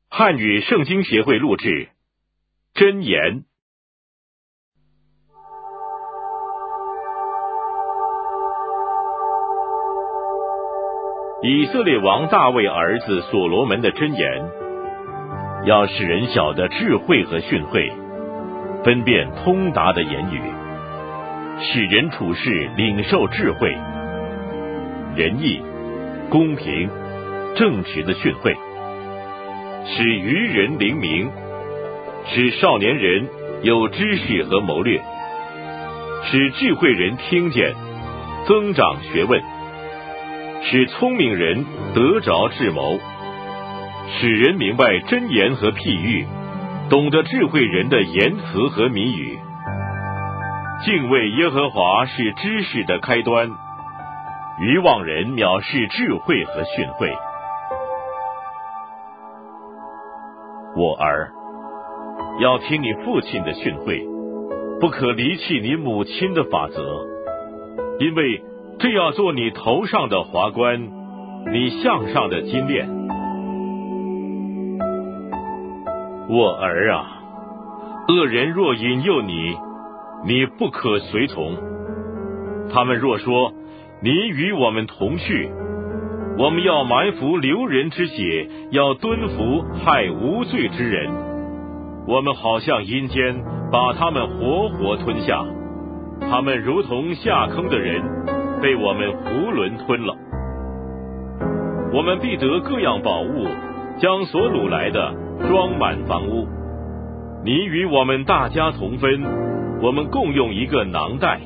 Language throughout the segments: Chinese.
汉语圣经协会录制。箴言。以色列王大卫儿子所罗门的箴言，要使人晓得智慧和训诲，分辨通达的言语，使人处事领受智慧、仁义、公平、正直的训诲，使愚人灵明，使少年人有知识和谋略，使智慧人听见，增长学问，使聪明人得着智谋，使人明白箴言和譬喻，懂得智慧人的言辞和谜语。敬畏耶和华是知识的开端，愚妄人藐视智慧和训诲。我儿，要听你父亲的训诲，不可离弃你母亲的法则，因为这要做你头上的华冠，你项上的金链。我儿啊，恶人若引诱你，你不可随从。他们若说，你与我们同去，我们要埋伏流人之血，要蹲伏害无罪之人。我们好像阴间，把他们活活吞下。他们如同下坑的人，被我们囫囵吞了。我们必得各样宝物，将所掳来的装满房屋。你与我们大家同分，我们共用一个囊袋。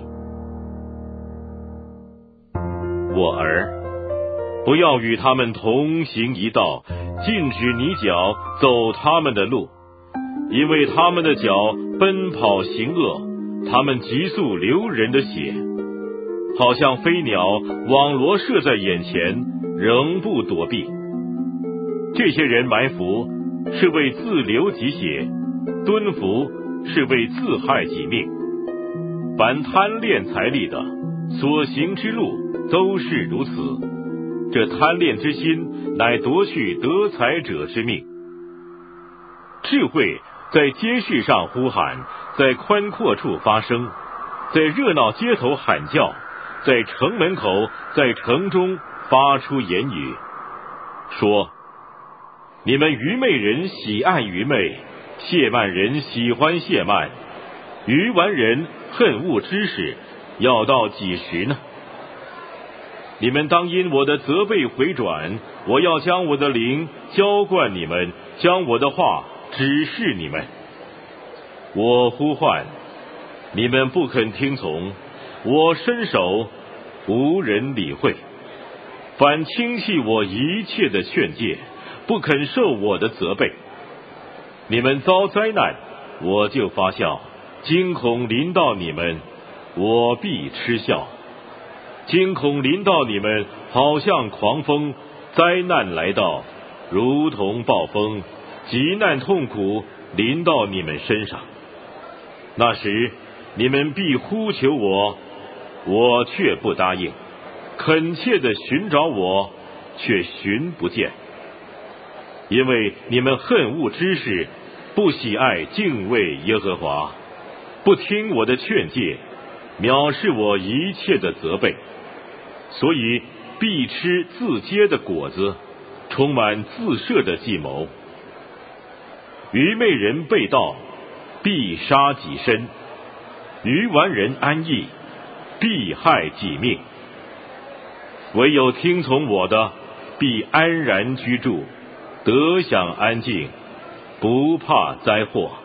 我儿，不要与他们同行一道，禁止你脚走他们的路，因为他们的脚奔跑行恶，他们急速流人的血，好像飞鸟网罗射在眼前，仍不躲避。这些人埋伏是为自流己血，蹲伏是为自害己命。凡贪恋财力的，所行之路都是如此。这贪恋之心，乃夺去得财者之命。智慧在街市上呼喊，在宽阔处发声，在热闹街头喊叫，在城门口，在城中发出言语，说：你们愚昧人喜爱愚昧，亵慢人喜欢亵慢，愚顽人恨恶知识，要到几时呢？你们当因我的责备回转，我要将我的灵浇灌你们，将我的话指示你们。我呼唤，你们不肯听从；我伸手，无人理会。反轻弃我一切的劝诫，不肯受我的责备。你们遭灾难，我就发笑；惊恐临到你们，我必嗤笑。惊恐临到你们，好像狂风；灾难来到，如同暴风；急难痛苦临到你们身上。那时，你们必呼求我，我却不答应；恳切地寻找我，却寻不见。因为你们恨恶知识，不喜爱敬畏耶和华，不听我的劝诫，藐视我一切的责备，所以必吃自结的果子，充满自设的计谋。愚昧人背道，必杀己身；愚顽人安逸，必害己命。唯有听从我的，必安然居住，得享安静，不怕灾祸。